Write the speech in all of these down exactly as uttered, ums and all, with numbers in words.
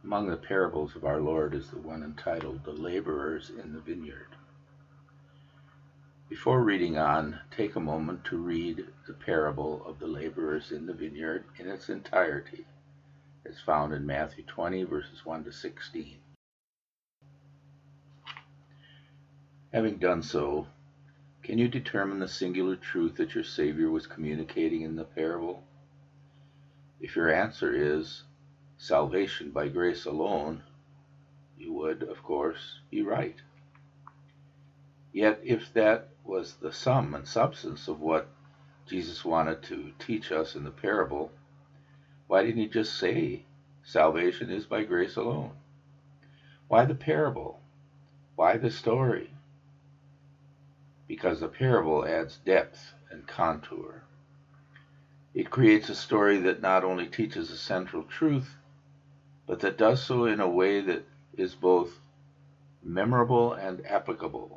Among the parables of our Lord is the one entitled The Laborers in the Vineyard. Before reading on, take a moment to read the parable of the laborers in the vineyard in its entirety, as found in Matthew twenty, verses one to sixteen. Having done so, can you determine the singular truth that your Savior was communicating in the parable? If your answer is salvation by grace alone, you would, of course, be right. Yet if that was the sum and substance of what Jesus wanted to teach us in the parable, why didn't he just say salvation is by grace alone? Why the parable? Why the story? Because the parable adds depth and contour. It creates a story that not only teaches a central truth, but that does so in a way that is both memorable and applicable.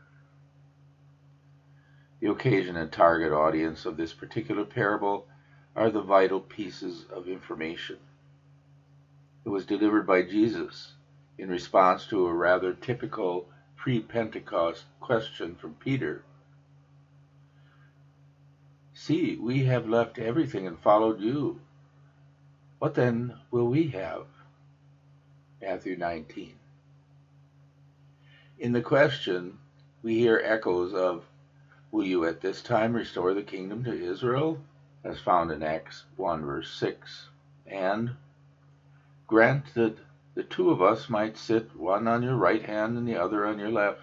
The occasion and target audience of this particular parable are the vital pieces of information. It was delivered by Jesus in response to a rather typical pre-Pentecost question from Peter. See, we have left everything and followed you. What then will we have? Matthew nineteen. In the question, we hear echoes of, will you at this time restore the kingdom to Israel? As found in Acts one, verse six. And, grant that the two of us might sit, one on your right hand and the other on your left.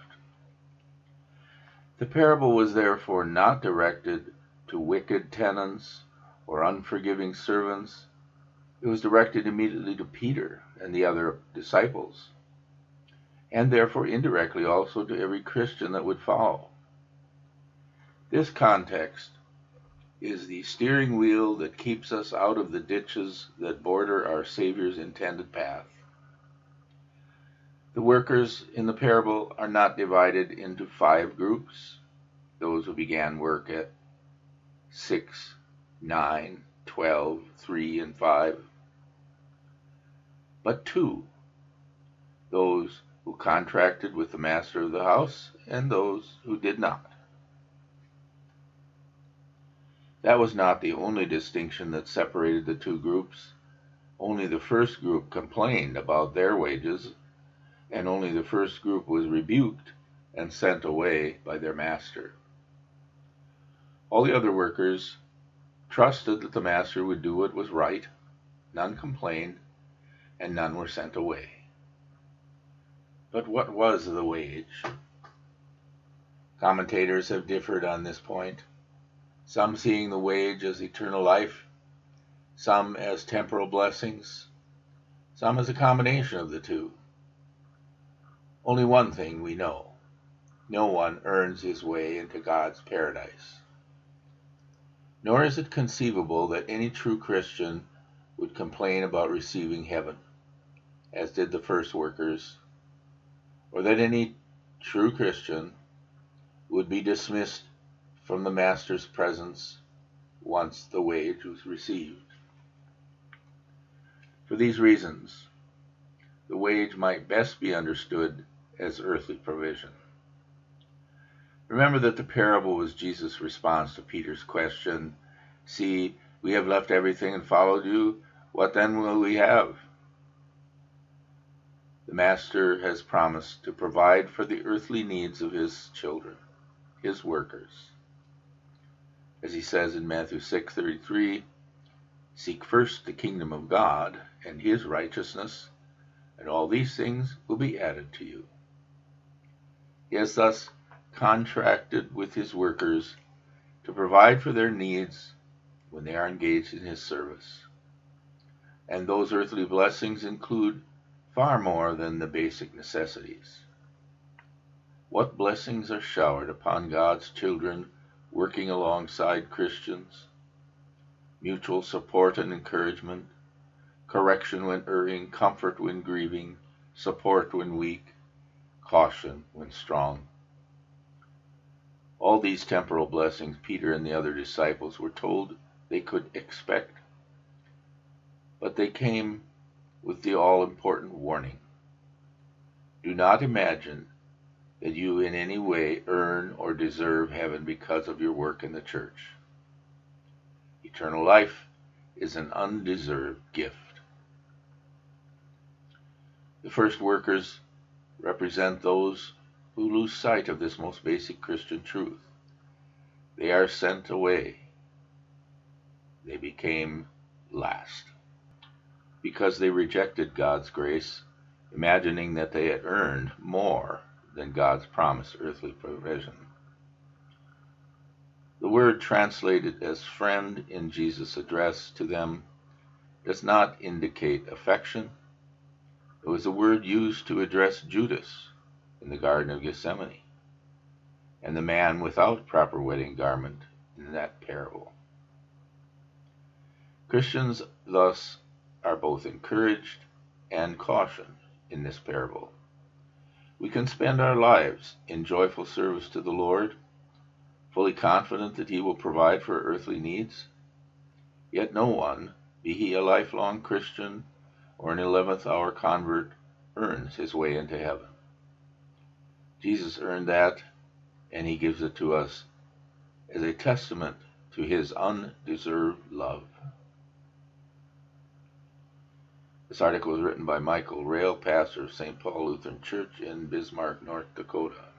The parable was therefore not directed to wicked tenants or unforgiving servants. It was directed immediately to Peter and the other disciples, and therefore indirectly also to every Christian that would follow. This context is the steering wheel that keeps us out of the ditches that border our Savior's intended path. The workers in the parable are not divided into five groups, those who began work at six, nine, twelve, three, and five, but two, those who contracted with the master of the house and those who did not. That was not the only distinction that separated the two groups. Only the first group complained about their wages, and only the first group was rebuked and sent away by their master. All the other workers trusted that the master would do what was right. None complained, and none were sent away. But what was the wage? Commentators have differed on this point, some seeing the wage as eternal life, some as temporal blessings, some as a combination of the two. Only one thing we know: no one earns his way into God's paradise. Nor is it conceivable that any true Christian would complain about receiving heaven, as did the first workers, or that any true Christian would be dismissed from the Master's presence once the wage was received. For these reasons, the wage might best be understood as earthly provision. Remember that the parable was Jesus' response to Peter's question, see, we have left everything and followed you. What then will we have? The Master has promised to provide for the earthly needs of his children, his workers. As he says in Matthew six thirty-three, seek first the kingdom of God and his righteousness, and all these things will be added to you. He has thus contracted with his workers to provide for their needs when they are engaged in his service. And those earthly blessings include far more than the basic necessities. What blessings are showered upon God's children working alongside Christians? Mutual support and encouragement, correction when erring, comfort when grieving, support when weak, caution when strong. All these temporal blessings Peter and the other disciples were told they could expect, but they came with the all-important warning: do not imagine that you in any way earn or deserve heaven because of your work in the church. Eternal life is an undeserved gift. The first workers represent those who lose sight of this most basic Christian truth. They are sent away. They became last because they rejected God's grace, imagining that they had earned more than God's promised earthly provision. The word translated as friend in Jesus' address to them does not indicate affection. It was a word used to address Judas in the Garden of Gethsemane and the man without proper wedding garment in that parable. Christians thus are both encouraged and cautioned in this parable. We can spend our lives in joyful service to the Lord, fully confident that He will provide for earthly needs. Yet no one, be he a lifelong Christian or an eleventh hour convert, earns his way into heaven. Jesus earned that, and He gives it to us as a testament to His undeserved love. This article was written by Michael Rail, pastor of Saint Paul Lutheran Church in Bismarck, North Dakota.